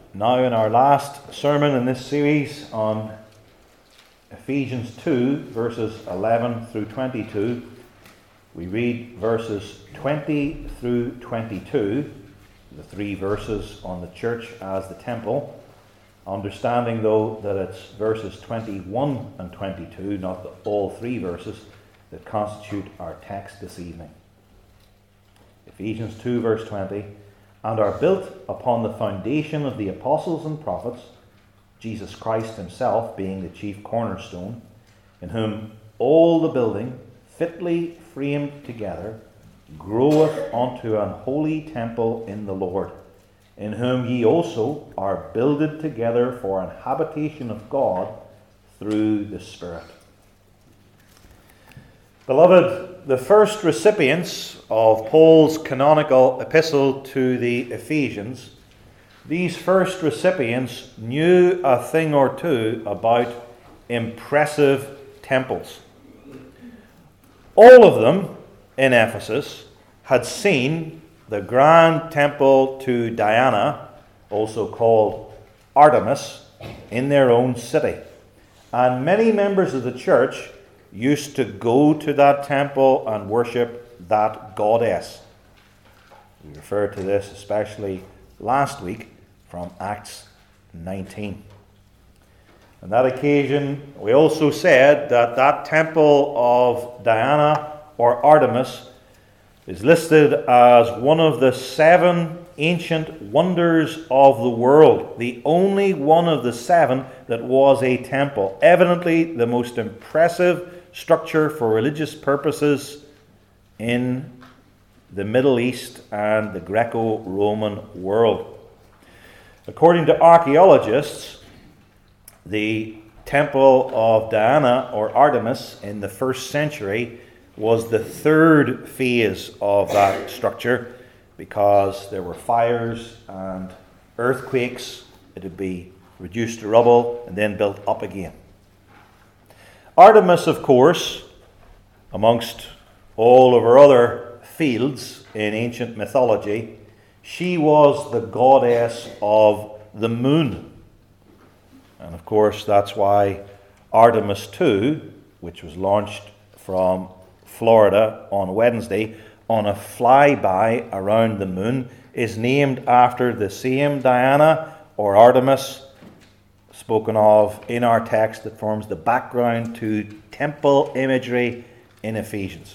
now in our last sermon in this series on Ephesians 2, verses 11 through 22. We read verses 20 through 22, the three verses on the church as the temple, understanding though that it's verses 21 and 22, not all three verses, that constitute our text this evening. Ephesians 2 verse 20, and are built upon the foundation of the apostles and prophets, Jesus Christ himself being the chief cornerstone, in whom all the building, fitly framed together, groweth unto an holy temple in the Lord, in whom ye also are builded together for an habitation of God through the Spirit. Beloved, the first recipients of Paul's canonical epistle to the Ephesians, these first recipients knew a thing or two about impressive temples. All of them in Ephesus had seen the grand temple to Diana, also called Artemis, in their own city. And many members of the church used to go to that temple and worship that goddess. We referred to this especially last week from Acts 19. On that occasion, we also said that that temple of Diana or Artemis is listed as one of the 7 ancient wonders of the world, the only one of the 7 that was a temple, evidently the most impressive structure for religious purposes in the Middle East and the Greco-Roman world. According to archaeologists, the temple of Diana or Artemis in the 1st century was the 3rd phase of that structure, because there were fires and earthquakes. It would be reduced to rubble and then built up again. Artemis, of course, amongst all of her other fields in ancient mythology, she was the goddess of the moon. And of course, that's why Artemis II, which was launched from Florida on Wednesday on a flyby around the moon, is named after the same Diana or Artemis spoken of in our text that forms the background to temple imagery in Ephesians.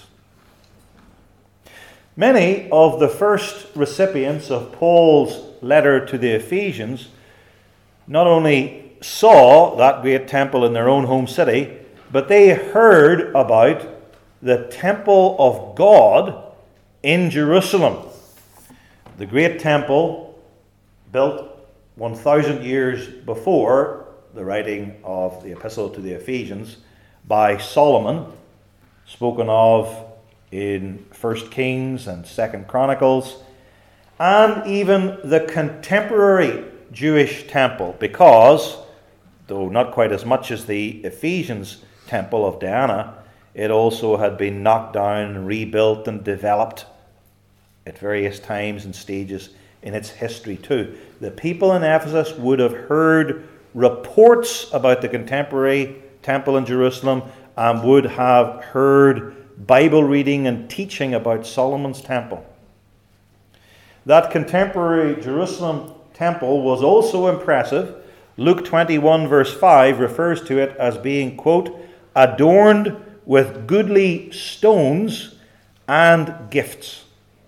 Many of the first recipients of Paul's letter to the Ephesians not only saw that great temple in their own home city, but they heard about the temple of God in Jerusalem. The great temple built 1,000 years before the writing of the epistle to the Ephesians by Solomon, spoken of in 1 Kings and 2 Chronicles, and even the contemporary Jewish temple, because, though not quite as much as the Ephesians temple of Diana, it also had been knocked down and rebuilt and developed at various times and stages in its history too. The people in Ephesus would have heard reports about the contemporary temple in Jerusalem and would have heard Bible reading and teaching about Solomon's temple. That contemporary Jerusalem temple was also impressive. Luke 21 verse 5 refers to it as being, quote, adorned with goodly stones and gifts.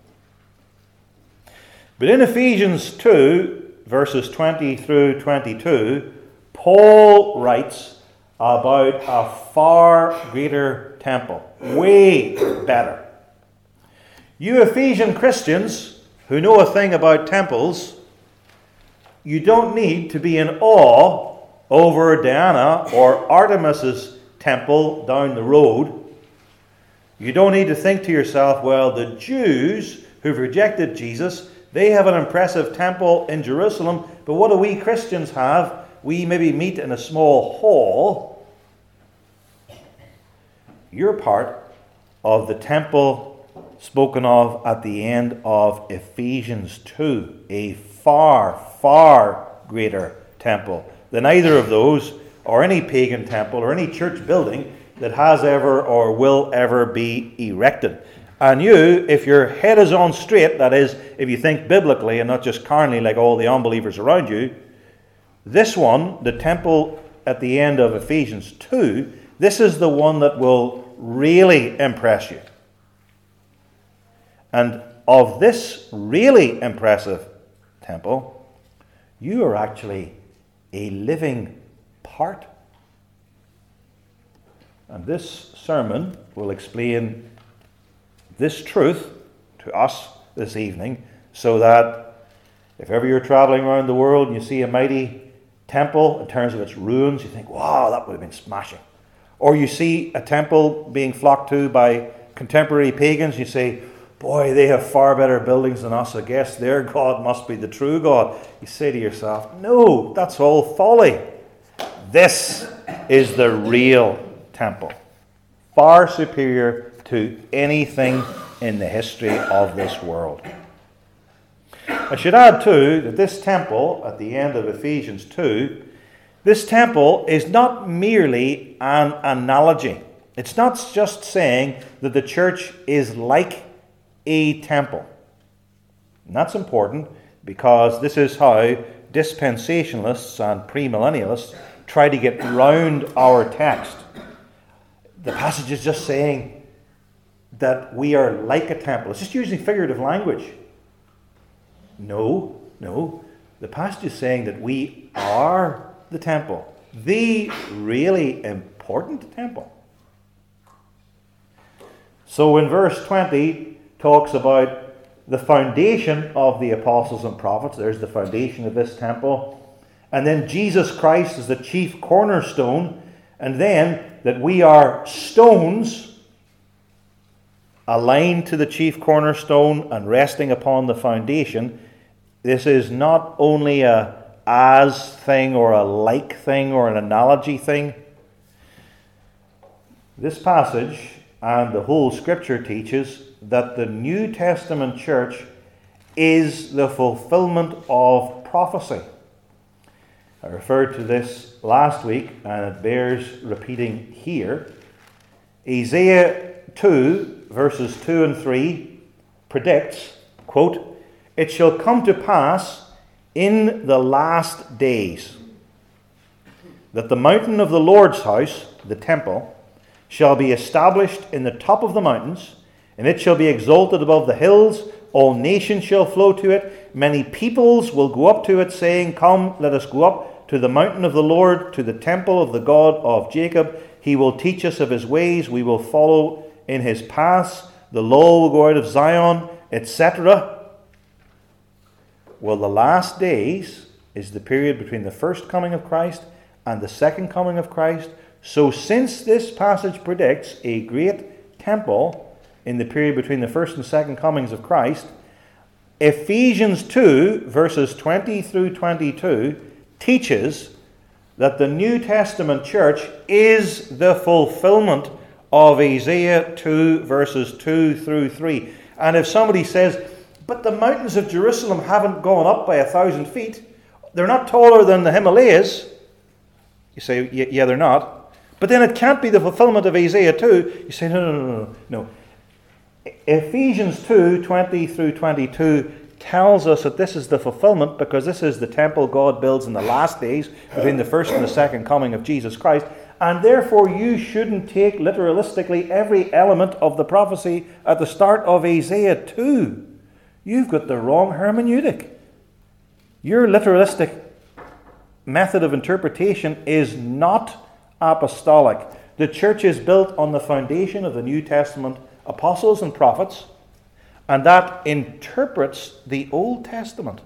But in Ephesians 2, verses 20 through 22, Paul writes about a far greater temple, way better. You Ephesian Christians who know a thing about temples, you don't need to be in awe over Diana or Artemis's temple down the road. You don't need to think to yourself, well, the Jews who've rejected Jesus, they have an impressive temple in Jerusalem, but what do we Christians have? We maybe meet in a small hall. You're part of the temple spoken of at the end of Ephesians 2, a far, far greater temple than either of those, or any pagan temple, or any church building that has ever or will ever be erected. And you, if your head is on straight, that is, if you think biblically and not just carnally like all the unbelievers around you, this one, the temple at the end of Ephesians 2, this is the one that will really impress you. And of this really impressive temple, you are actually a living part. And this sermon will explain this truth to us this evening, so that if ever you're traveling around the world and you see a mighty temple in terms of its ruins, you think, wow, that would have been smashing. Or you see a temple being flocked to by contemporary pagans, you say, boy, they have far better buildings than us. I guess their God must be the true God. You say to yourself, no, that's all folly. This is the real temple, far superior to anything in the history of this world. I should add too that this temple at the end of Ephesians 2, this temple is not merely an analogy. It's not just saying that the church is like a temple. And that's important, because this is how dispensationalists and premillennialists try to get round our text. The passage is just saying that we are like a temple. It's just using figurative language. No. The passage is saying that we are the temple, the really important temple. So in verse 20 talks about the foundation of the apostles and prophets. There's the foundation of this temple. And then Jesus Christ is the chief cornerstone. And then that we are stones aligned to the chief cornerstone and resting upon the foundation. This is not only a as thing or a like thing or an analogy thing. This passage and the whole scripture teaches that the New Testament church is the fulfillment of prophecy. I referred to this last week, and it bears repeating here. Isaiah 2, verses 2 and 3 predicts, quote, "It shall come to pass in the last days that the mountain of the Lord's house, the temple, shall be established in the top of the mountains, and it shall be exalted above the hills. All nations shall flow to it. Many peoples will go up to it, saying, Come, let us go up to the mountain of the Lord, to the temple of the God of Jacob. He will teach us of his ways. We will follow in his paths. The law will go out of Zion," etc. Well, the last days is the period between the first coming of Christ and the second coming of Christ. So since this passage predicts a great temple in the period between the first and second comings of Christ, Ephesians 2, verses 20 through 22, teaches that the New Testament church is the fulfillment of Isaiah 2, verses 2 through 3. And if somebody says, but the mountains of Jerusalem haven't gone up by 1,000 feet, they're not taller than the Himalayas, you say, yeah, they're not. But then it can't be the fulfillment of Isaiah 2. You say, no. Ephesians 2, 20 through 22 tells us that this is the fulfillment, because this is the temple God builds in the last days between the first and the second coming of Jesus Christ. And therefore you shouldn't take literalistically every element of the prophecy at the start of Isaiah 2. You've got the wrong hermeneutic. Your literalistic method of interpretation is not apostolic. The church is built on the foundation of the New Testament apostles and prophets, and that interprets the Old Testament.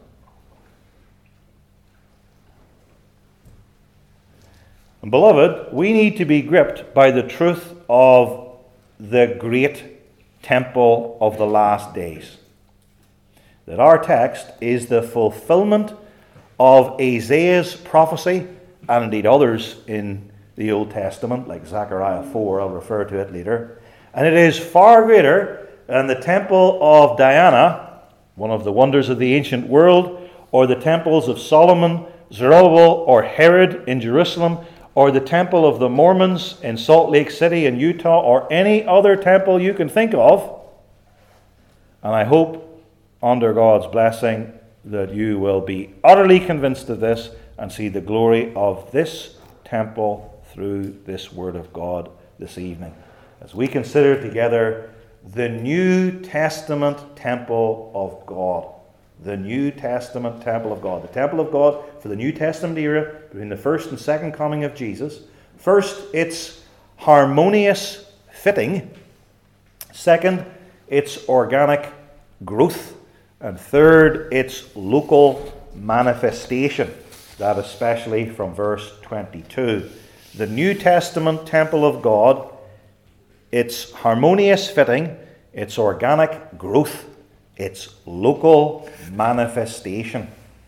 And beloved, we need to be gripped by the truth of the great temple of the last days. That our text is the fulfillment of Isaiah's prophecy, and indeed others in the Old Testament, like Zechariah 4, I'll refer to it later. And it is far greater than the temple of Diana, one of the wonders of the ancient world, or the temples of Solomon, Zerubbabel or Herod in Jerusalem, or the temple of the Mormons in Salt Lake City in Utah, or any other temple you can think of. And I hope, under God's blessing, that you will be utterly convinced of this and see the glory of this temple through this Word of God this evening, as we consider together the New Testament temple of God. The New Testament temple of God. The temple of God for the New Testament era, between the first and second coming of Jesus. First, its harmonious fitting. Second, its organic growth. And third, its local manifestation. That especially from verse 22. The New Testament temple of God, its harmonious fitting, its organic growth, its local manifestation.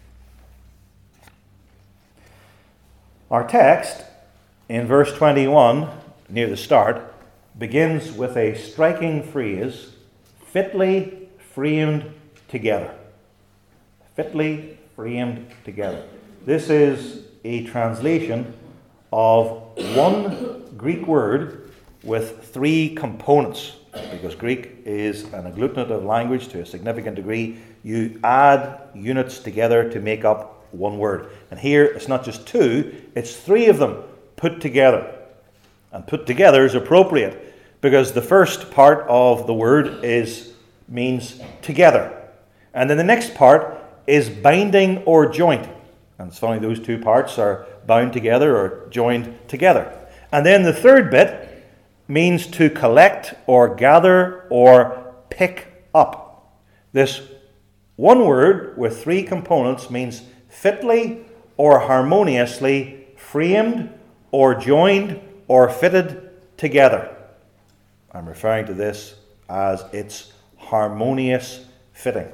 Our text in verse 21, near the start, begins with a striking phrase, fitly framed together. Fitly framed together. This is a translation of one Greek word with three components. Because Greek is an agglutinative language to a significant degree. You add units together to make up one word. And here it's not just two, it's three of them put together. And put together is appropriate because the first part of the word means together. And then the next part is binding or joint. And it's funny, those two parts are bound together or joined together. And then the third bit means to collect or gather or pick up. This one word with three components means fitly or harmoniously framed or joined or fitted together. I'm referring to this as its harmonious fitting.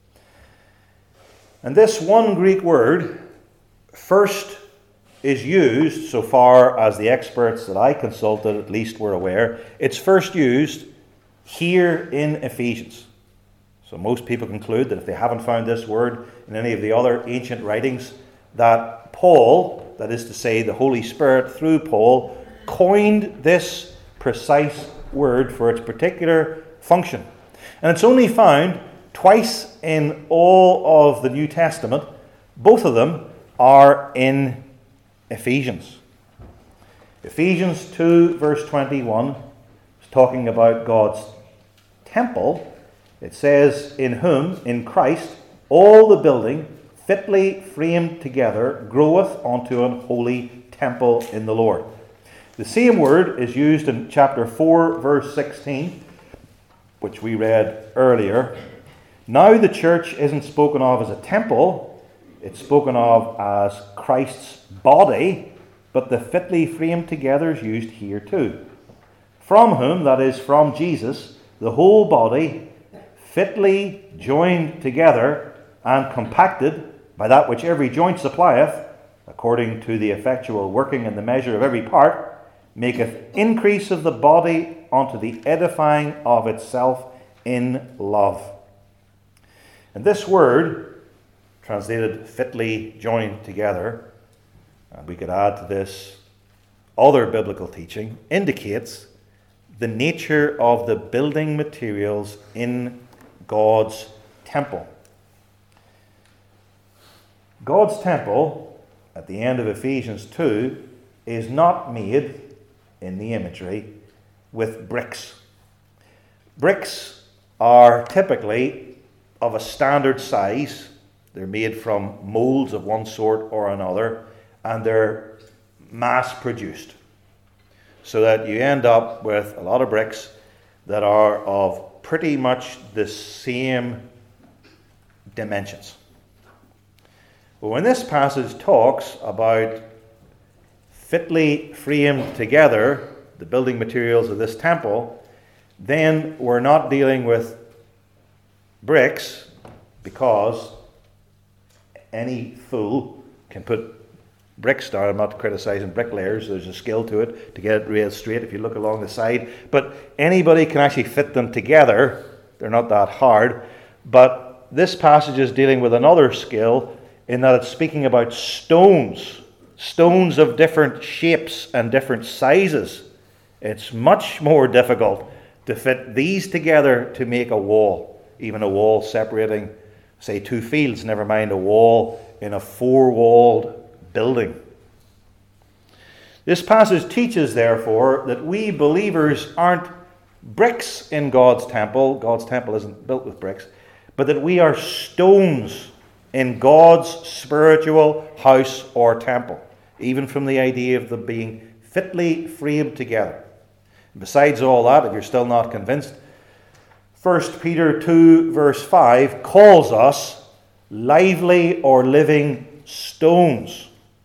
And this one Greek word first is used, so far as the experts that I consulted at least were aware, it's first used here in Ephesians. So most people conclude that if they haven't found this word in any of the other ancient writings, that Paul, that is to say the Holy Spirit through Paul, coined this precise word for its particular function. And it's only found twice in all of the New Testament. Both of them are in Ephesians. Ephesians 2 verse 21 is talking about God's temple. It says, in whom, in Christ, all the building fitly framed together groweth unto an holy temple in the Lord. The same word is used in chapter 4 verse 16, which we read earlier. Now the church isn't spoken of as a temple, it's spoken of as Christ's body, but the fitly framed together is used here too. From whom, that is, from Jesus, the whole body, fitly joined together and compacted by that which every joint supplieth, according to the effectual working in the measure of every part, maketh increase of the body unto the edifying of itself in love. And this word, translated fitly joined together, and we could add to this other biblical teaching, indicates the nature of the building materials in God's temple. God's temple, at the end of Ephesians 2, is not made, in the imagery, with bricks. Bricks are typically of a standard size. They're made from molds of one sort or another, and they're mass-produced. So that you end up with a lot of bricks that are of pretty much the same dimensions. But when this passage talks about fitly framed together the building materials of this temple, then we're not dealing with bricks, because any fool can put bricks down. I'm not criticizing bricklayers. There's a skill to it to get it real straight if you look along the side. But anybody can actually fit them together. They're not that hard. But this passage is dealing with another skill in that it's speaking about stones of different shapes and different sizes. It's much more difficult to fit these together to make a wall, even a wall separating, say, two fields, never mind a wall in a four-walled building. This passage teaches, therefore, that we believers aren't bricks in God's temple. God's temple isn't built with bricks, but that we are stones in God's spiritual house or temple, even from the idea of them being fitly framed together. Besides all that, if you're still not convinced, 1 Peter 2 verse 5 calls us lively or living stones.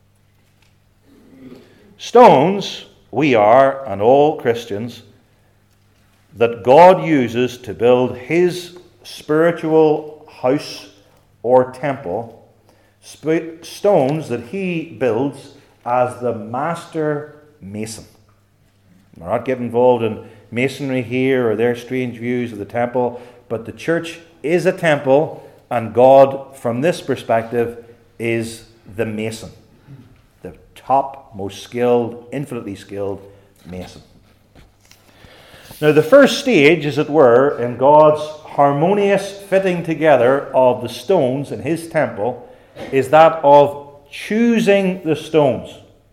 Stones, we are, and all Christians, that God uses to build his spiritual house or temple, stones that he builds as the master mason. We're not getting involved in masonry here or their strange views of the temple, but the church is a temple, and God, from this perspective, is the mason. The top, most skilled, infinitely skilled mason. Now, the first stage, as it were, in God's harmonious fitting together of the stones in his temple is that of choosing the stones.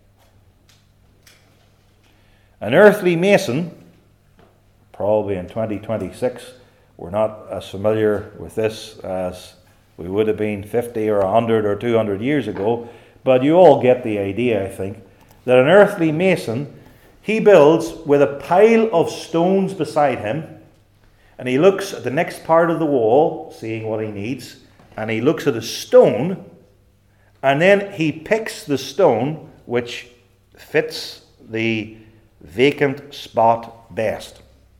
An earthly mason, probably in 2026, we're not as familiar with this as we would have been 50 or 100 or 200 years ago, but you all get the idea, I think, that an earthly mason, he builds with a pile of stones beside him, and he looks at the next part of the wall, seeing what he needs, and he looks at a stone, and then he picks the stone which fits the vacant spot best.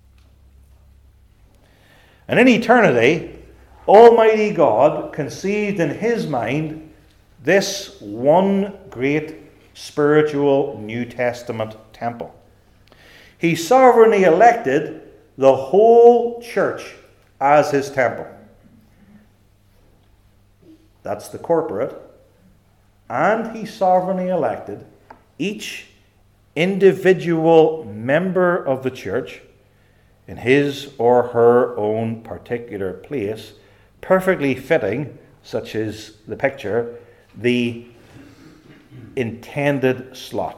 And in eternity, Almighty God conceived in his mind this one great spiritual New Testament temple. He sovereignly elected the whole church as his temple. That's the corporate. And he sovereignly elected each individual member of the church in his or her own particular place, perfectly fitting, such as the picture, the intended slot.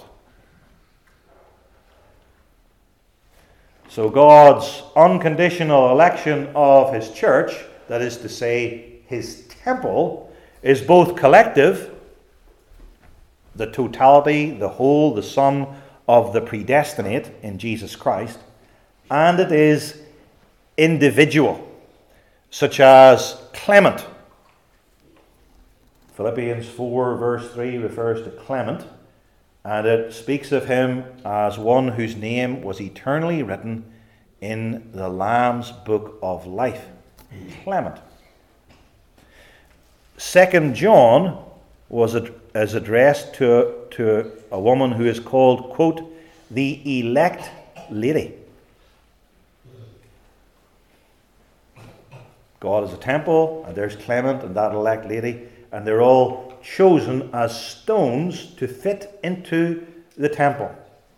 So God's unconditional election of his church, that is to say, his temple, is both collective, the totality, the whole, the sum of the predestinate in Jesus Christ, and it is individual, such as Clement. Philippians 4 verse 3 refers to Clement, and it speaks of him as one whose name was eternally written in the Lamb's book of life. Clement. 2 John is addressed to a woman who is called, quote, the elect lady. God is a temple, and there's Clement and that elect lady, and they're all chosen as stones to fit into the temple.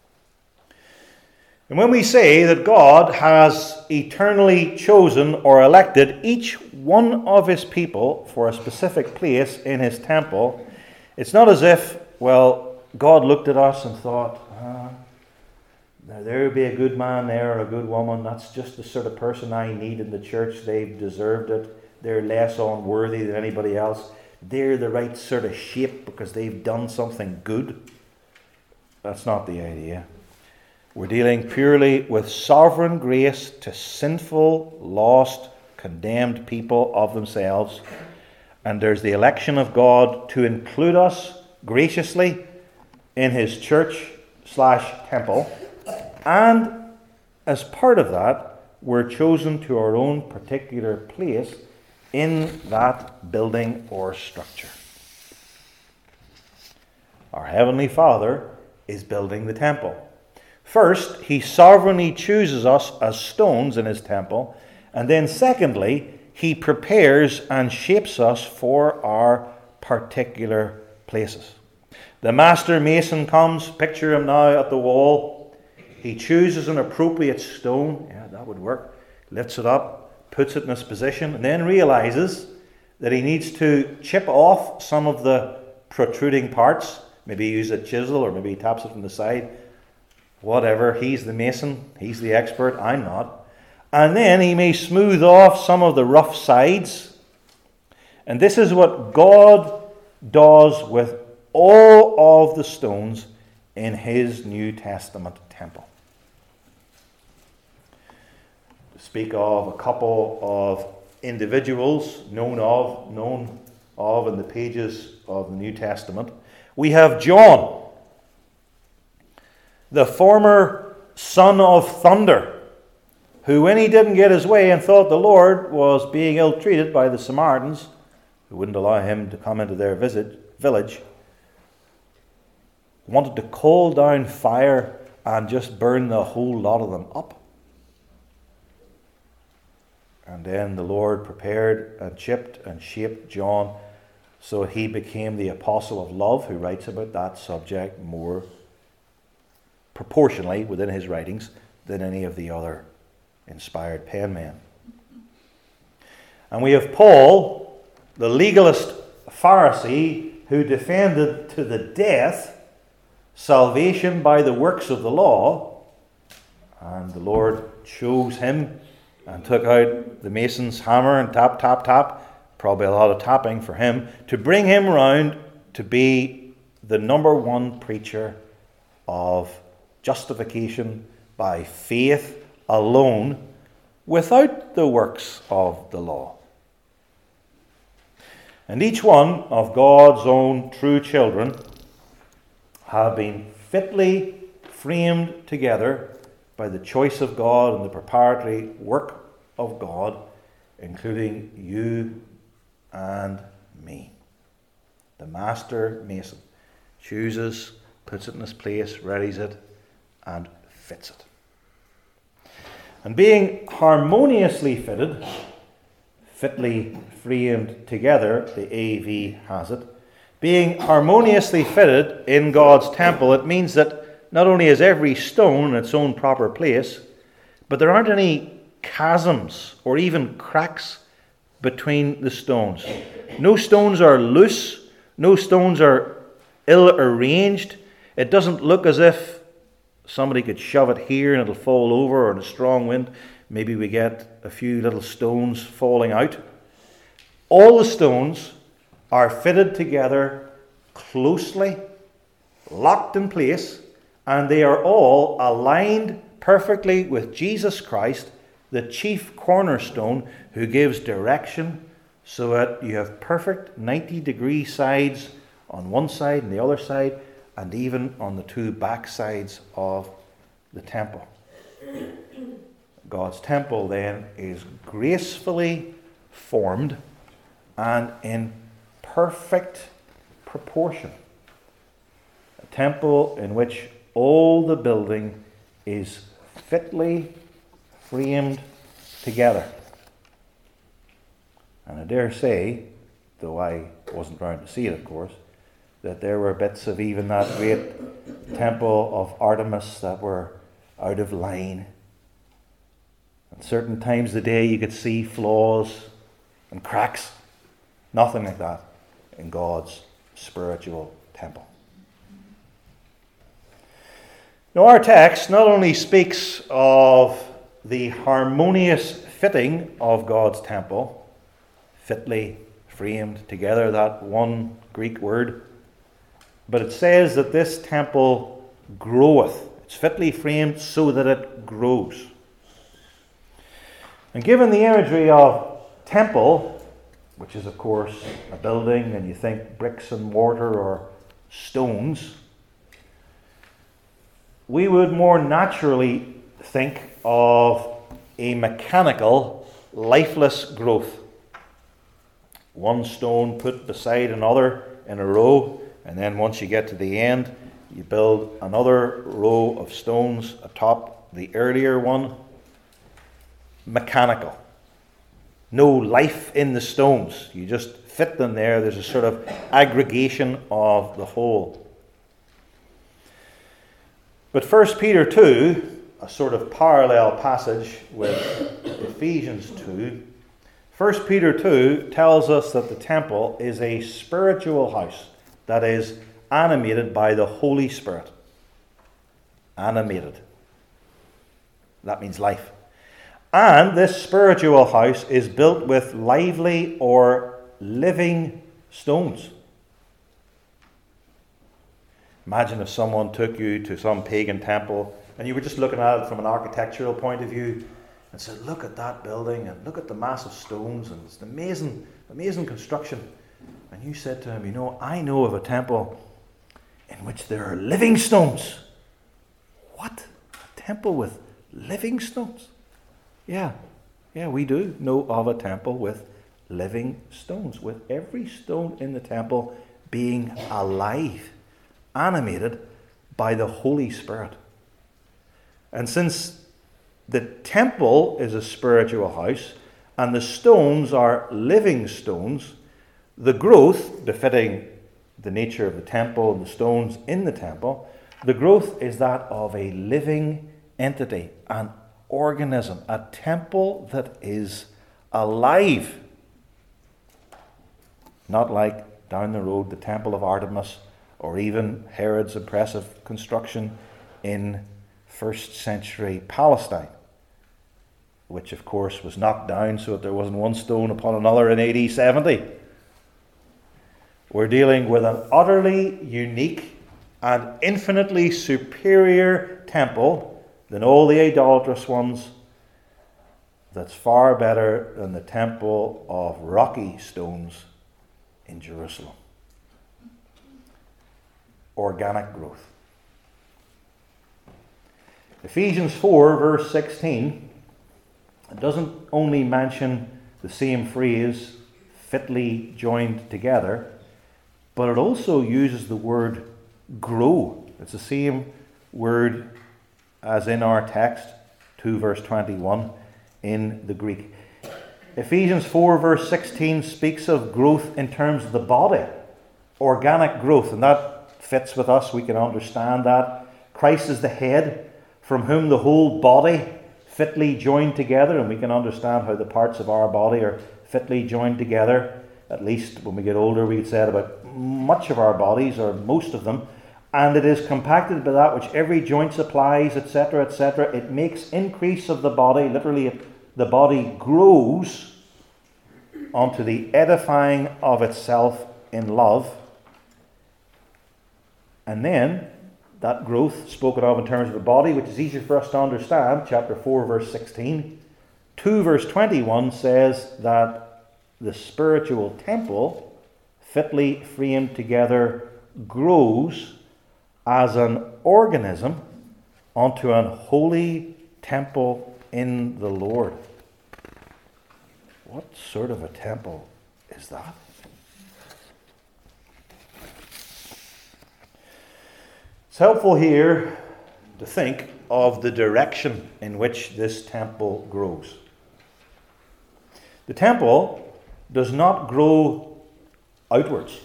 And when we say that God has eternally chosen or elected each one of his people for a specific place in his temple, it's not as if, well, God looked at us and thought, there would be a good man there or a good woman. That's just the sort of person I need in the church. They've deserved it. They're less unworthy than anybody else. They're the right sort of shape because they've done something good. That's not the idea. We're dealing purely with sovereign grace to sinful, lost, condemned people of themselves. And there's the election of God to include us graciously in his church/temple. And as part of that, we're chosen to our own particular place in that building or structure. Our Heavenly Father is building the temple. First, he sovereignly chooses us as stones in his temple, and then secondly, he prepares and shapes us for our particular places. The master mason comes, picture him now at the wall. He chooses an appropriate stone, that would work, lifts it up, puts it in its position, and then realizes that he needs to chip off some of the protruding parts. Maybe use a chisel, or maybe he taps it from the side. Whatever, he's the mason, he's the expert, I'm not. And then he may smooth off some of the rough sides. And this is what God does with all of the stones in his New Testament temple. To speak of a couple of individuals known of in the pages of the New Testament, we have John, the former son of thunder, who, when he didn't get his way and thought the Lord was being ill-treated by the Samaritans, who wouldn't allow him to come into their village, wanted to call down fire and just burn the whole lot of them up. And then the Lord prepared and chipped and shaped John so he became the apostle of love, who writes about that subject more proportionally within his writings than any of the other inspired penmen. And we have Paul, the legalist Pharisee, who defended to the death salvation by the works of the law, and the Lord chose him and took out the mason's hammer and tap, tap, tap, probably a lot of tapping for him, to bring him round to be the number one preacher of justification by faith alone, without the works of the law. And each one of God's own true children have been fitly framed together by the choice of God and the preparatory work of God, including you and me. The master mason chooses, puts it in its place, readies it, and fits it. And being harmoniously fitted, fitly framed together, the AV has it, being harmoniously fitted in God's temple, it means that not only is every stone in its own proper place, but there aren't any chasms or even cracks between the stones. No stones are loose. No stones are ill-arranged. It doesn't look as if somebody could shove it here and it'll fall over, or in a strong wind, maybe we get a few little stones falling out. All the stones are fitted together closely, locked in place, and they are all aligned perfectly with Jesus Christ, the chief cornerstone, who gives direction, so that you have perfect 90-degree sides on one side and the other side, and even on the two back sides of the temple. God's temple then is gracefully formed and in perfect proportion. A temple in which all the building is fitly framed together. And I dare say, though I wasn't around to see it, of course, that there were bits of even that great temple of Artemis that were out of line. At certain times of the day you could see flaws and cracks. Nothing like that in God's spiritual temple. Now, our text not only speaks of the harmonious fitting of God's temple, fitly framed together, that one Greek word, but it says that this temple groweth. It's fitly framed so that it grows. And given the imagery of temple, which is of course a building, and you think bricks and mortar or stones, we would more naturally think of a mechanical, lifeless growth. One stone put beside another in a row, and then once you get to the end, you build another row of stones atop the earlier one. Mechanical. No life in the stones. You just fit them there. There's a sort of aggregation of the whole. But 1 Peter 2, a sort of parallel passage with Ephesians 2, 1 Peter 2 tells us that the temple is a spiritual house that is animated by the Holy Spirit. Animated. That means life. And this spiritual house is built with lively or living stones. Imagine if someone took you to some pagan temple and you were just looking at it from an architectural point of view and said, look at that building and look at the massive stones and it's an amazing construction. And you said to him, I know of a temple in which there are living stones. What? A temple with living stones? Yeah, we do know of a temple with living stones, with every stone in the temple being alive, animated by the Holy Spirit. And since the temple is a spiritual house and the stones are living stones, the growth, befitting the nature of the temple and the stones in the temple, the growth is that of a living entity, an organism, a temple that is alive. Not like down the road the Temple of Artemis or even Herod's impressive construction in 1st century Palestine, which of course was knocked down so that there wasn't one stone upon another in AD 70. We're dealing with an utterly unique and infinitely superior temple than all the idolatrous ones, that's far better than the temple of rocky stones in Jerusalem. Organic growth. Ephesians 4 verse 16 doesn't only mention the same phrase, fitly joined together, but it also uses the word grow. It's the same word as in our text, 2 verse 21 in the Greek. Ephesians 4 verse 16 speaks of growth in terms of the body, organic growth, and that fits with us. We can understand that. Christ is the head, from whom the whole body fitly joined together, and we can understand how the parts of our body are fitly joined together. At least when we get older, we said about much of our bodies, or most of them, and it is compacted by that which every joint supplies, etc., etc. It makes increase of the body. Literally, the body grows unto the edifying of itself in love. And then, that growth spoken of in terms of the body, which is easier for us to understand, chapter 4, verse 16. 2 verse 21 says that the spiritual temple, fitly framed together, grows as an organism unto an holy temple in the Lord. What sort of a temple is that? It's helpful here to think of the direction in which this temple grows. The temple does not grow outwards.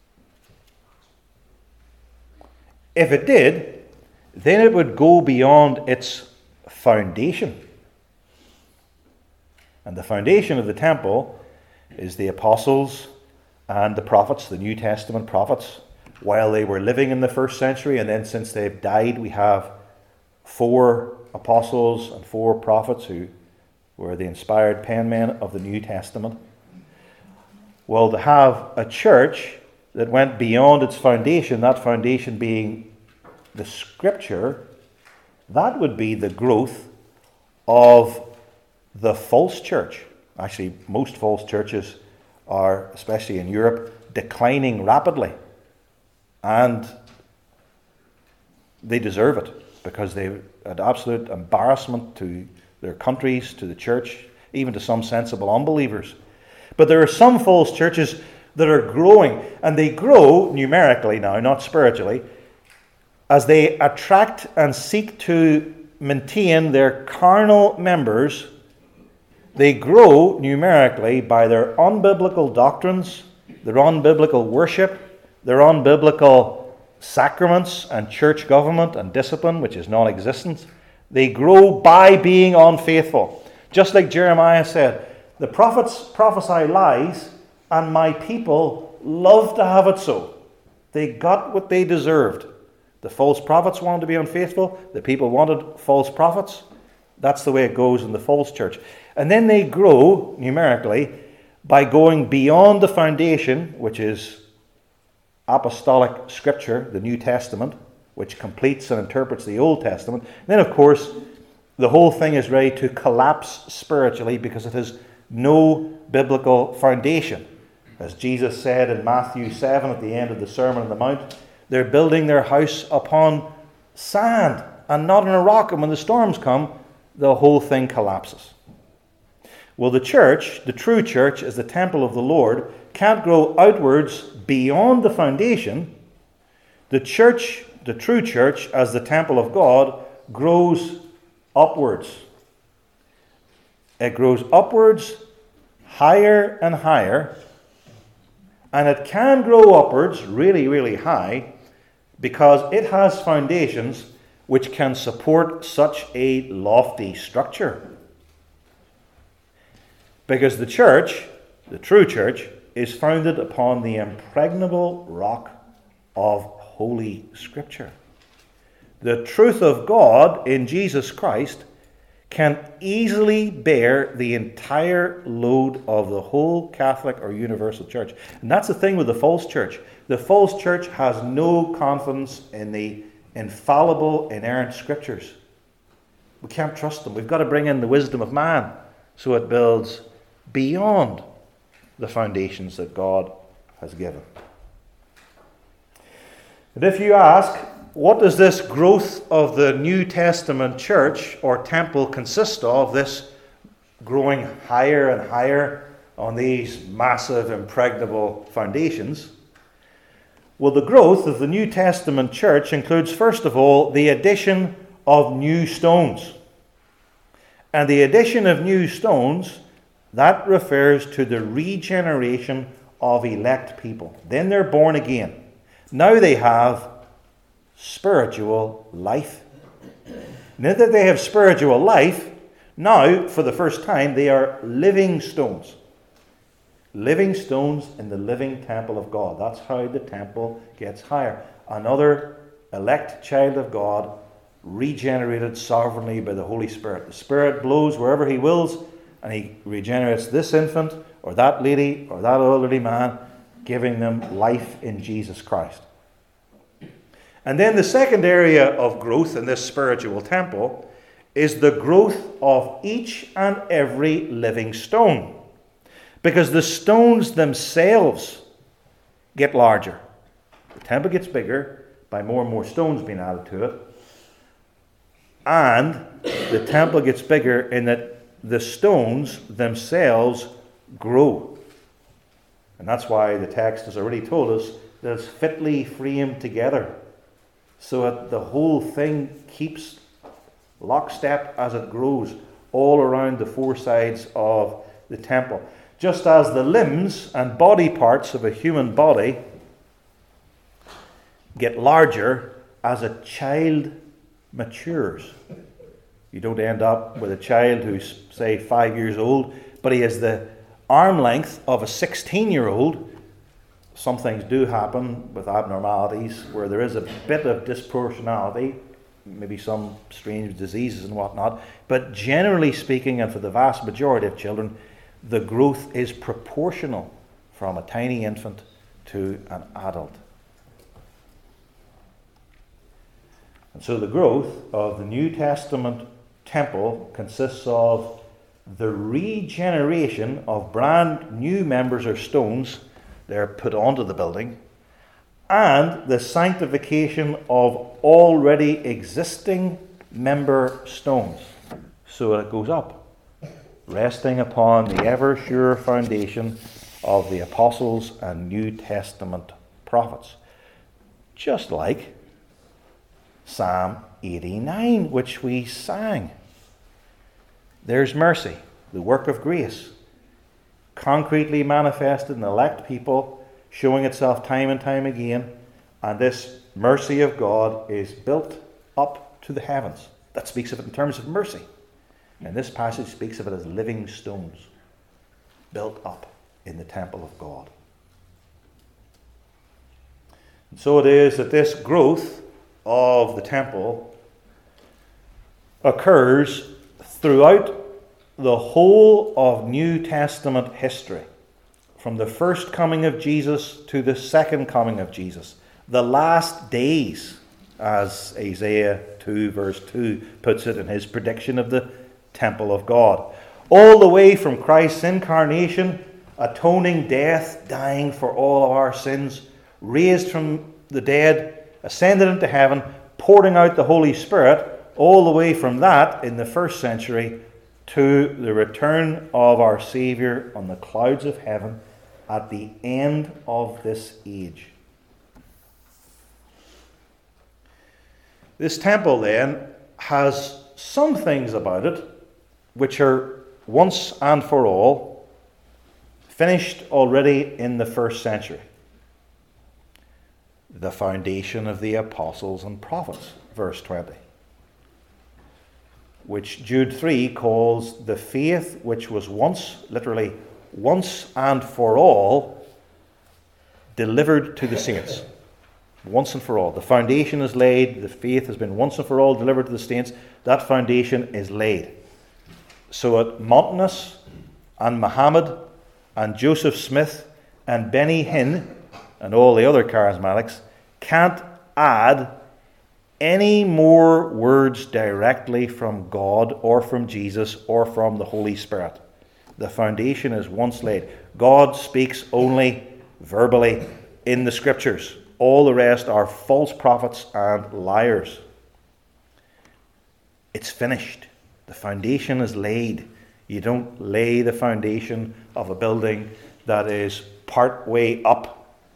If it did, then it would go beyond its foundation. And the foundation of the temple is the apostles and the prophets, the New Testament prophets, while they were living in the first century, and then since they've died, we have 4 apostles and 4 prophets who were the inspired penmen of the New Testament. Well, to have a church that went beyond its foundation, that foundation being the Scripture, that would be the growth of the false church. Actually, most false churches are, especially in Europe, declining rapidly. And they deserve it, because they're an absolute embarrassment to their countries, to the church, even to some sensible unbelievers. But there are some false churches that are growing, and they grow numerically now, not spiritually, as they attract and seek to maintain their carnal members. They grow numerically by their unbiblical doctrines their unbiblical worship, their unbiblical sacraments and church government and discipline, which is non-existent. They grow by being unfaithful. Just like Jeremiah said, the prophets prophesy lies, and my people love to have it so. They got what they deserved. The false prophets wanted to be unfaithful. The people wanted false prophets. That's the way it goes in the false church. And then they grow numerically by going beyond the foundation, which is apostolic scripture, the New Testament, which completes and interprets the Old Testament. And then, of course, the whole thing is ready to collapse spiritually because it has no biblical foundation. As Jesus said in Matthew 7 at the end of the Sermon on the Mount, they're building their house upon sand and not on a rock. And when the storms come, the whole thing collapses. Well, the church, the true church, as the temple of the Lord, can't grow outwards beyond the foundation. The church, the true church, as the temple of God, grows upwards. It grows upwards, higher and higher, and it can grow upwards really, really high because it has foundations which can support such a lofty structure. Because the church, the true church, is founded upon the impregnable rock of Holy Scripture. The truth of God in Jesus Christ can easily bear the entire load of the whole Catholic or universal church. And that's the thing with the false church. The false church has no confidence in the infallible, inerrant scriptures. We can't trust them. We've got to bring in the wisdom of man so it builds beyond the foundations that God has given. And if you ask, what does this growth of the New Testament church or temple consist of, this growing higher and higher on these massive, impregnable foundations? Well, the growth of the New Testament church includes, first of all, the addition of new stones. And the addition of new stones, that refers to the regeneration of elect people. Then they're born again. Now they have spiritual life. Now that they have spiritual life, now, for the first time, they are living stones. Living stones in the living temple of God. That's how the temple gets higher. Another elect child of God, regenerated sovereignly by the Holy Spirit. The Spirit blows wherever He wills, and He regenerates this infant, or that lady, or that elderly man, giving them life in Jesus Christ. And then the second area of growth in this spiritual temple is the growth of each and every living stone. Because the stones themselves get larger. The temple gets bigger by more and more stones being added to it. And the temple gets bigger in that the stones themselves grow. And that's why the text has already told us that it's fitly framed together, so that the whole thing keeps lockstep as it grows all around the four sides of the temple. Just as the limbs and body parts of a human body get larger as a child matures. You don't end up with a child who's, say, 5 years old, but he has the arm length of a 16-year-old. Some things do happen with abnormalities where there is a bit of disproportionality, maybe some strange diseases and whatnot, but generally speaking, and for the vast majority of children, the growth is proportional from a tiny infant to an adult. And so the growth of the New Testament temple consists of the regeneration of brand new members or stones. They're put onto the building, and the sanctification of already existing member stones. So it goes up, resting upon the ever-sure foundation of the apostles and New Testament prophets. Just like Psalm 89, which we sang. There's mercy, the work of grace, concretely manifested in elect people showing itself time and time again. And this mercy of God is built up to the heavens. That speaks of it in terms of mercy. And this passage speaks of it as living stones built up in the temple of God. And so it is that this growth of the temple occurs throughout the whole of New Testament history, from the first coming of Jesus to the second coming of Jesus, the last days, as Isaiah 2 verse 2 puts it in his prediction of the temple of God, all the way from Christ's incarnation, atoning death, dying for all of our sins, raised from the dead, ascended into heaven, pouring out the Holy Spirit, all the way from that in the first century to the return of our Saviour on the clouds of heaven at the end of this age. This temple then has some things about it which are once and for all finished already in the first century. The foundation of the apostles and prophets, verse 20. Which Jude 3 calls the faith which was once, literally, once and for all, delivered to the saints. Once and for all. The foundation is laid. The faith has been once and for all delivered to the saints. That foundation is laid. So at Montanus and Muhammad and Joseph Smith and Benny Hinn and all the other charismatics can't add any more words directly from God or from Jesus or from the Holy Spirit. The foundation is once laid. God speaks only verbally in the Scriptures. All the rest are false prophets and liars. It's finished. The foundation is laid. You don't lay the foundation of a building that is part way up.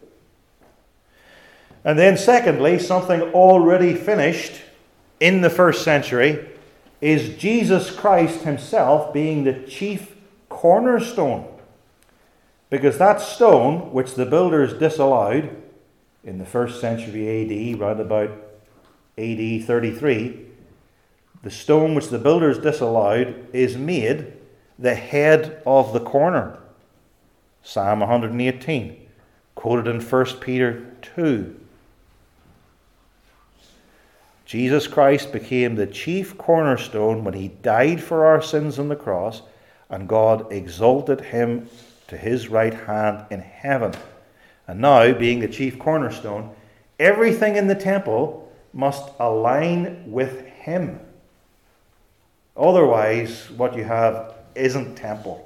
And then secondly, something already finished in the first century is Jesus Christ himself being the chief cornerstone. Because that stone, which the builders disallowed in the first century AD, round about AD 33, the stone which the builders disallowed is made the head of the corner. Psalm 118, quoted in 1 Peter 2. Jesus Christ became the chief cornerstone when he died for our sins on the cross, and God exalted him to his right hand in heaven. And now, being the chief cornerstone, everything in the temple must align with him. Otherwise, what you have isn't temple.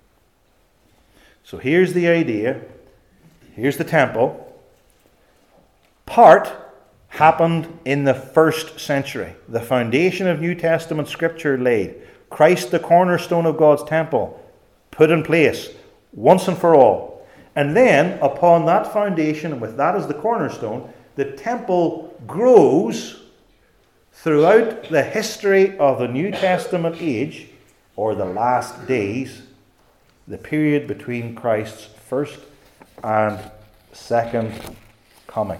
So here's the idea. Here's the temple. Part happened in the first century. The foundation of New Testament Scripture laid. Christ, the cornerstone of God's temple, put in place once and for all. And then, upon that foundation, and with that as the cornerstone, the temple grows throughout the history of the New Testament age, or the last days, the period between Christ's first and second coming.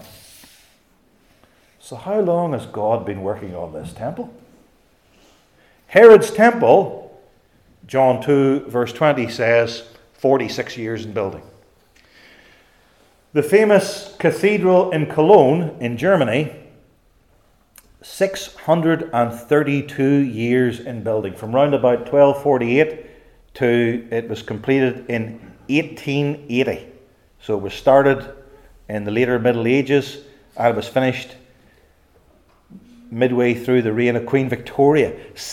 So how long has God been working on this temple? Herod's temple, John 2 verse 20 says, 46 years in building. The famous cathedral in Cologne in Germany, 632 years in building. From round about 1248 to it was completed in 1880. So it was started in the later Middle Ages and it was finished midway through the reign of Queen Victoria.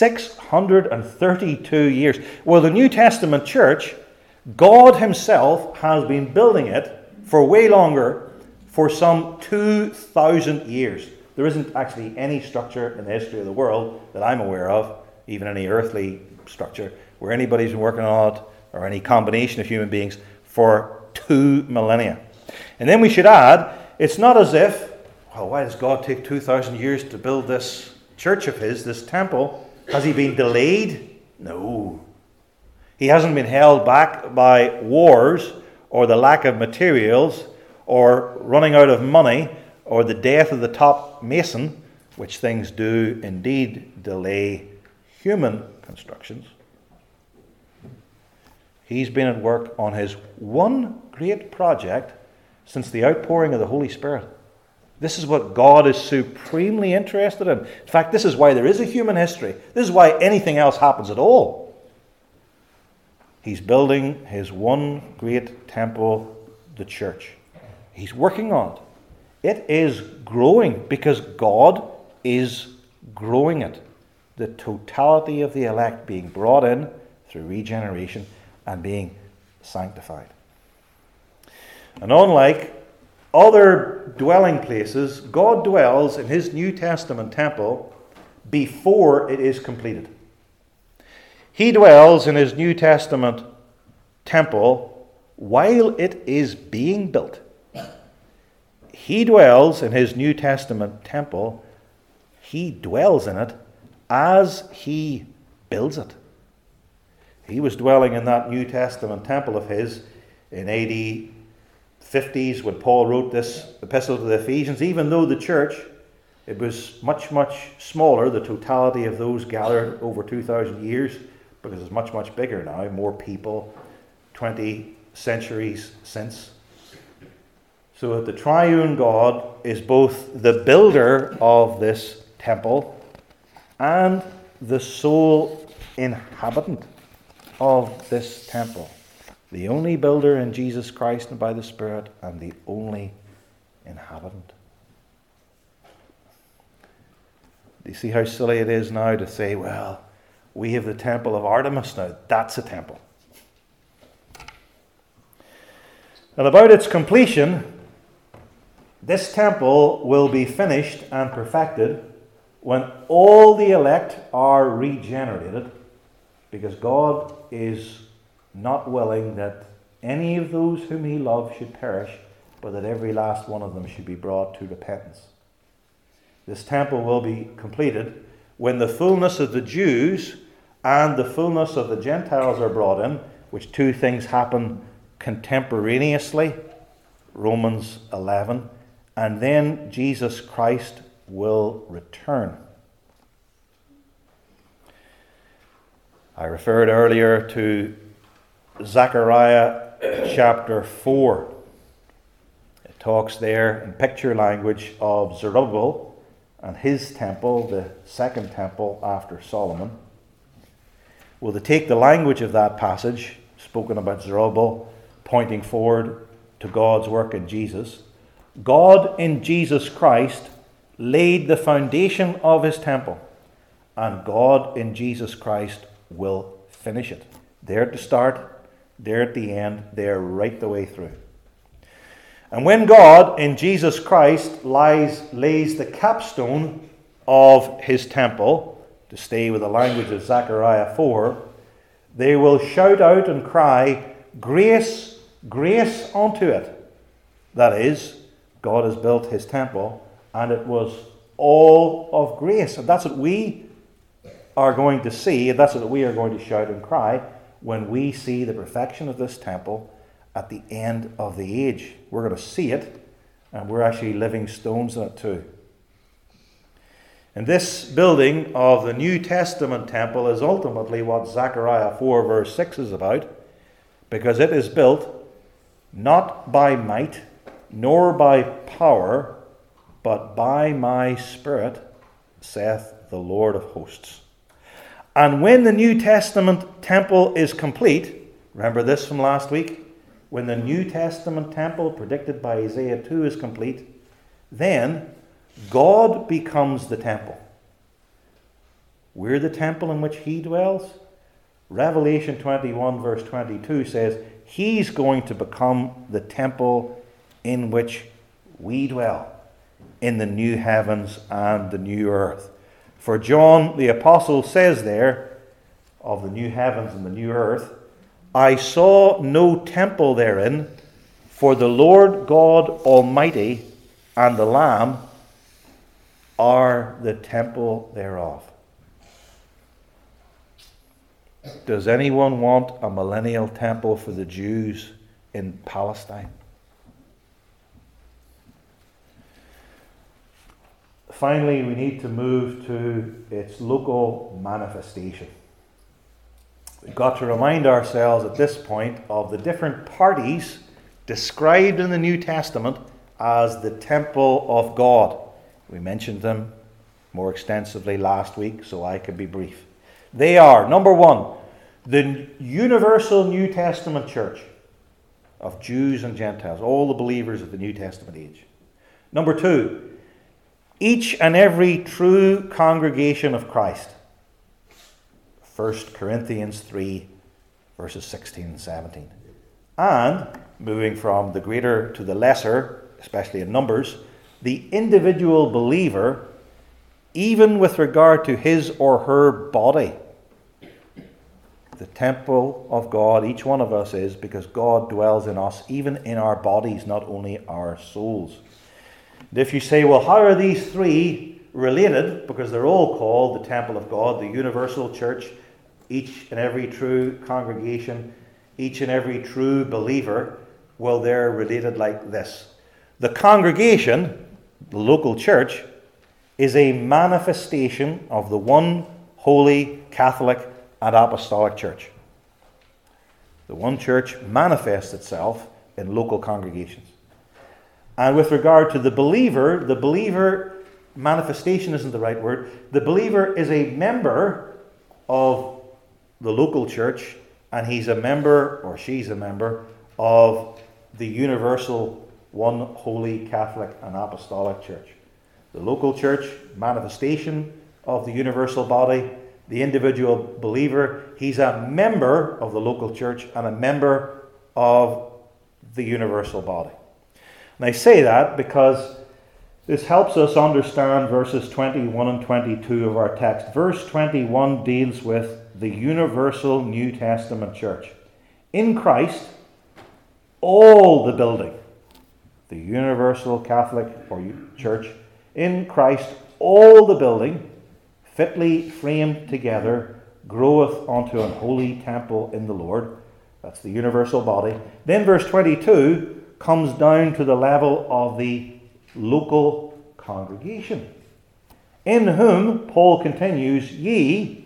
632 years. Well, the New Testament church, God himself has been building it for way longer, for some 2,000 years. There isn't actually any structure in the history of the world that I'm aware of, even any earthly structure, where anybody's been working on it, or any combination of human beings, for 2 millennia. And then we should add, it's not as if, well, why does God take 2,000 years to build this church of his, this temple? Has he been delayed? No. He hasn't been held back by wars or the lack of materials or running out of money, or the death of the top mason, which things do indeed delay human constructions. He's been at work on his one great project since the outpouring of the Holy Spirit. This is what God is supremely interested in. In fact, this is why there is a human history. This is why anything else happens at all. He's building his one great temple, the church. He's working on it. It is growing because God is growing it. The totality of the elect being brought in through regeneration and being sanctified. And unlike other dwelling places, God dwells in his New Testament temple before it is completed. He dwells in his New Testament temple while it is being built. He dwells in his New Testament temple. He dwells in it as he builds it. He was dwelling in that New Testament temple of his in AD 50s when Paul wrote this epistle to the Ephesians. Even though the church, it was much, much smaller, the totality of those gathered over 2,000 years, because it's much, much bigger now, more people, 20 centuries since. So that the triune God is both the builder of this temple and the sole inhabitant of this temple. The only builder in Jesus Christ and by the Spirit, and the only inhabitant. Do you see how silly it is now to say, well, we have the temple of Artemis now. That's a temple. And about its completion, this temple will be finished and perfected when all the elect are regenerated, because God is not willing that any of those whom he loves should perish, but that every last one of them should be brought to repentance. This temple will be completed when the fullness of the Jews and the fullness of the Gentiles are brought in, which two things happen contemporaneously, Romans 11, and then Jesus Christ will return. I referred earlier to Zechariah chapter 4. It talks there in picture language of Zerubbabel and his temple, the second temple after Solomon. Well, to take the language of that passage, spoken about Zerubbabel, pointing forward to God's work in Jesus, God in Jesus Christ laid the foundation of his temple, and God in Jesus Christ will finish it. There at the start, there at the end, there right the way through. And when God in Jesus Christ lays the capstone of his temple, to stay with the language of Zechariah 4, they will shout out and cry, grace, grace unto it. That is, God has built his temple, and it was all of grace. And that's what we are going to see, and that's what we are going to shout and cry when we see the perfection of this temple at the end of the age. We're going to see it, and we're actually living stones in it too. And this building of the New Testament temple is ultimately what Zechariah 4 verse 6 is about, because it is built not by might nor by power, but by my Spirit, saith the Lord of hosts. And when the New Testament temple is complete, remember this from last week, when the New Testament temple predicted by Isaiah 2 is complete, then God becomes the temple. We're the temple in which he dwells. Revelation 21 verse 22 says he's going to become the temple in which we dwell, in the new heavens and the new earth. For John the Apostle says there, of the new heavens and the new earth, I saw no temple therein, for the Lord God Almighty and the Lamb are the temple thereof. Does anyone want a millennial temple for the Jews in Palestine? finally, we need to move to its local manifestation. We've got to remind ourselves at this point of the different parties described in the New Testament as the temple of God. We mentioned them more extensively last week, so I can be brief. They are, number one, the universal New Testament church of Jews and Gentiles, all the believers of the New Testament age. Number two, each and every true congregation of Christ. 1 Corinthians 3, verses 16 and 17. And, moving from the greater to the lesser, especially in numbers, the individual believer, even with regard to his or her body. The temple of God, each one of us is, because God dwells in us, even in our bodies, not only our souls. And if you say, well, how are these three related? Because they're all called the temple of God, the universal church, each and every true congregation, each and every true believer. Well, they're related like this. The congregation, the local church, is a manifestation of the one holy Catholic and Apostolic Church. The one church manifests itself in local congregations. And with regard to the believer, manifestation isn't the right word. The believer is a member of the local church, and he's a member, or she's a member, of the universal, one holy Catholic and Apostolic Church. The local church, manifestation of the universal body. The individual believer, he's a member of the local church and a member of the universal body. And I say that because this helps us understand verses 21 and 22 of our text. Verse 21 deals with the universal New Testament church. In Christ, all the building, the universal Catholic or church, in Christ, all the building, fitly framed together, groweth unto an holy temple in the Lord. That's the universal body. Then verse 22 comes down to the level of the local congregation, in whom, Paul continues, ye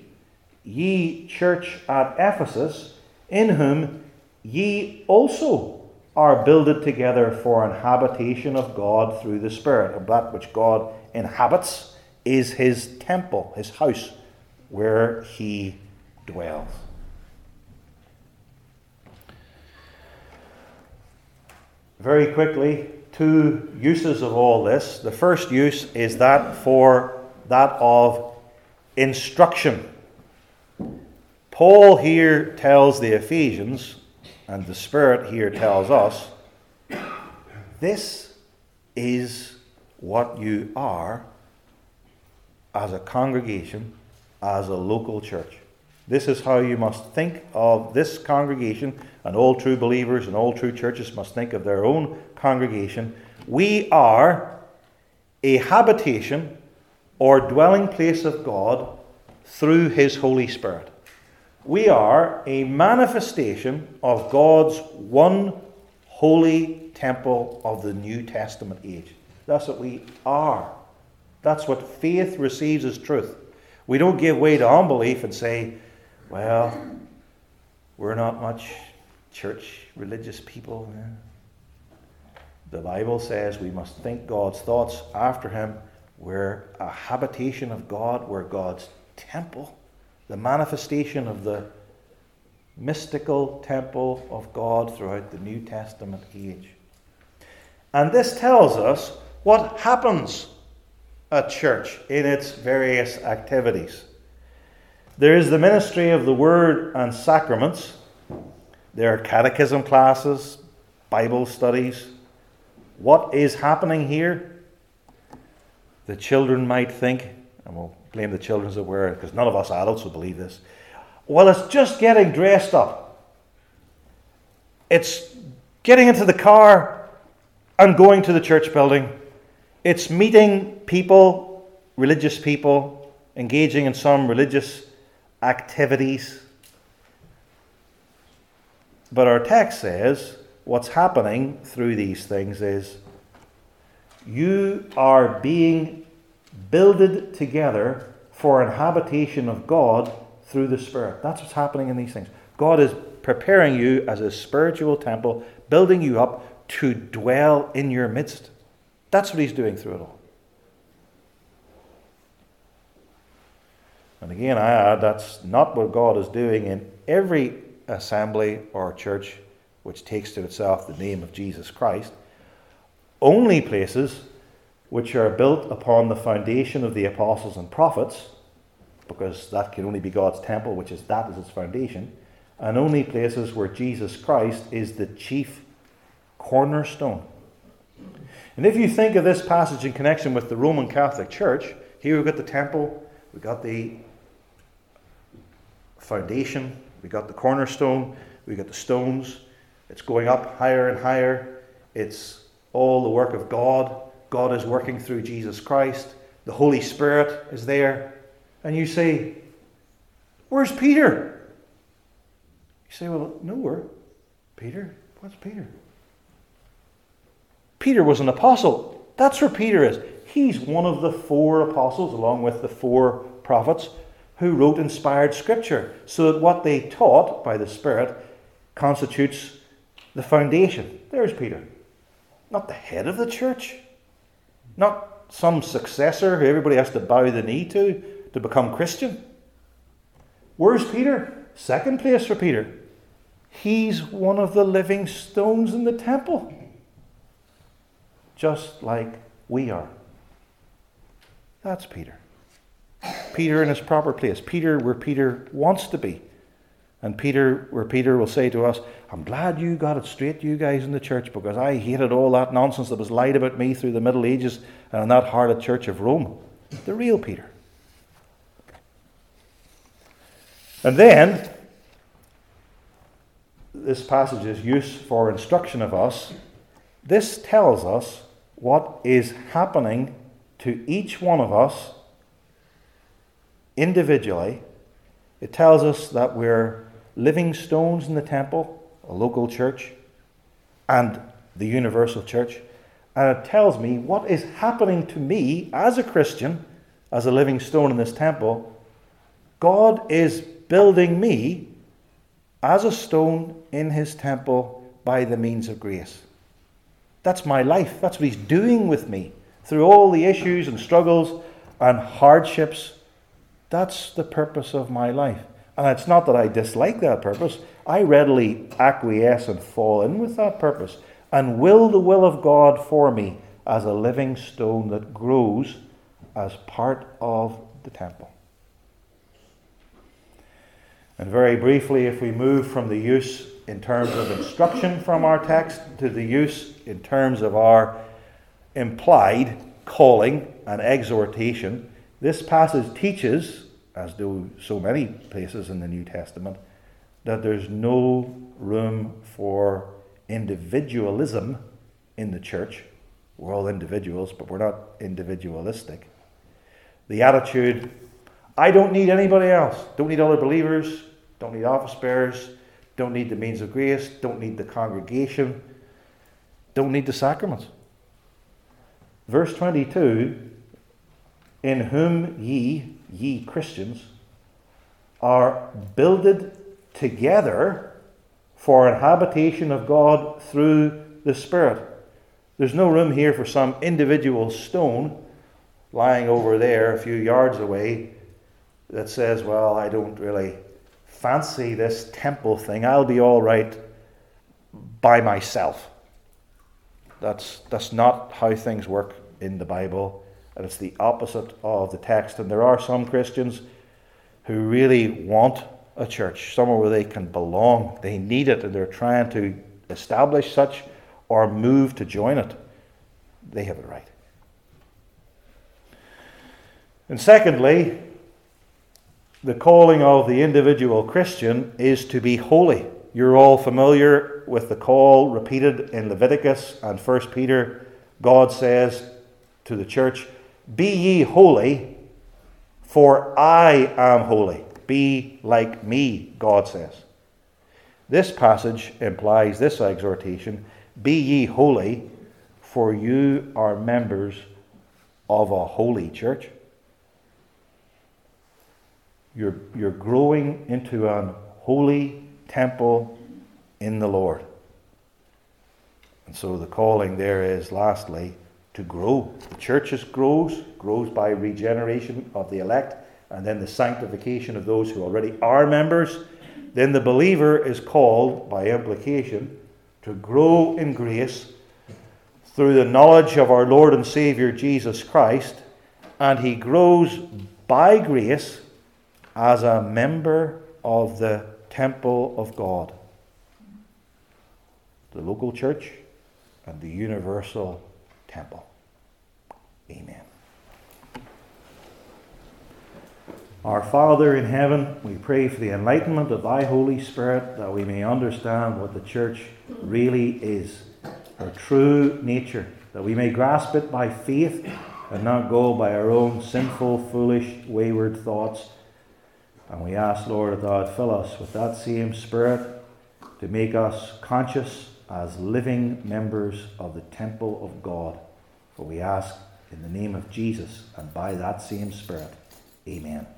church at Ephesus, in whom ye also are builded together for an habitation of God through the Spirit. And that which God inhabits is his temple, his house, where he dwells. Very quickly, two uses of all this. The first use is that of instruction. Paul here tells the Ephesians, and the Spirit here tells us, this is what you are as a congregation, as a local church. This is how you must think of this congregation, and all true believers and all true churches must think of their own congregation. We are a habitation or dwelling place of God through his Holy Spirit. We are a manifestation of God's one holy temple of the New Testament age. That's what we are. That's what faith receives as truth. We don't give way to unbelief and say, well, we're not much church religious people. The Bible says we must think God's thoughts after him. We're a habitation of God. We're God's temple, the manifestation of the mystical temple of God throughout the New Testament age. And this tells us what happens at church in its various activities. There is the ministry of the Word and sacraments. There are catechism classes, Bible studies. What is happening here? The children might think, and we'll blame the children as it were, because none of us adults will believe this. Well, it's just getting dressed up. It's getting into the car and going to the church building. It's meeting people, religious people, engaging in some religious activities. But our text says what's happening through these things is you are being builded together for an habitation of God through the Spirit. That's what's happening in these things. God is preparing you as a spiritual temple, building you up to dwell in your midst. That's what he's doing through it all. And again, I add, that's not what God is doing in every assembly or church which takes to itself the name of Jesus Christ. Only places which are built upon the foundation of the apostles and prophets, because that can only be God's temple, which is that as its foundation, and only places where Jesus Christ is the chief cornerstone. And if you think of this passage in connection with the Roman Catholic Church, here we've got the temple, we've got the foundation, we've got the cornerstone, we've got the stones. It's going up higher and higher. It's all the work of God. God is working through Jesus Christ. The Holy Spirit is there. And you say, where's Peter? You say, well, nowhere. Peter? What's Peter? Peter was an apostle. That's where Peter is. He's one of the 4 apostles, along with the 4 prophets, who wrote inspired scripture, so that what they taught by the Spirit constitutes the foundation. There's Peter. Not the head of the church. Not some successor who everybody has to bow the knee to become Christian. Where's Peter? Second place for Peter. He's one of the living stones in the temple. Just like we are. That's Peter. Peter in his proper place. Peter where Peter wants to be. And Peter where Peter will say to us, I'm glad you got it straight, you guys in the church, because I hated all that nonsense that was lied about me through the Middle Ages and in that harlot church of Rome. The real Peter. And then, this passage's use for instruction of us, this tells us what is happening to each one of us individually. It tells us that we're living stones in the temple, a local church, and the universal church. And it tells me what is happening to me as a Christian, as a living stone in this temple. God is building me as a stone in his temple by the means of grace. That's my life. That's what he's doing with me. Through all the issues and struggles and hardships, that's the purpose of my life. And it's not that I dislike that purpose. I readily acquiesce and fall in with that purpose and will the will of God for me as a living stone that grows as part of the temple. And very briefly, if we move from the use in terms of instruction from our text to the use in terms of our implied calling and exhortation, this passage teaches, as do so many places in the New Testament, that there's no room for individualism in the church. We're all individuals, but we're not individualistic. The attitude, I don't need anybody else. Don't need other believers. Don't need office bearers. Don't need the means of grace. Don't need the congregation. Don't need the sacraments. Verse 22, in whom ye Christians, are builded together for an habitation of God through the Spirit. There's no room here for some individual stone lying over there a few yards away that says, well, I don't really fancy this temple thing. I'll be all right by myself. That's not how things work in the Bible, and it's the opposite of the text. And there are some Christians who really want a church, somewhere where they can belong. They need it, and they're trying to establish such or move to join it. They have it right. And secondly, the calling of the individual Christian is to be holy. You're all familiar with the call repeated in Leviticus and 1 Peter. God says to the church, be ye holy, for I am holy. Be like me, God says. This passage implies this exhortation, be ye holy, for you are members of a holy church. You're growing into an holy temple in the Lord. And so the calling there is, lastly, to grow. The church grows by regeneration of the elect, and then the sanctification of those who already are members. Then the believer is called, by implication, to grow in grace through the knowledge of our Lord and Saviour Jesus Christ, and he grows by grace as a member of the temple of God, the local church and the universal temple. Amen. Our Father in heaven, we pray for the enlightenment of thy Holy Spirit, that we may understand what the church really is, her true nature, that we may grasp it by faith and not go by our own sinful, foolish, wayward thoughts. And we ask, Lord, that thou would fill us with that same Spirit to make us conscious as living members of the temple of God. For we ask in the name of Jesus and by that same Spirit. Amen.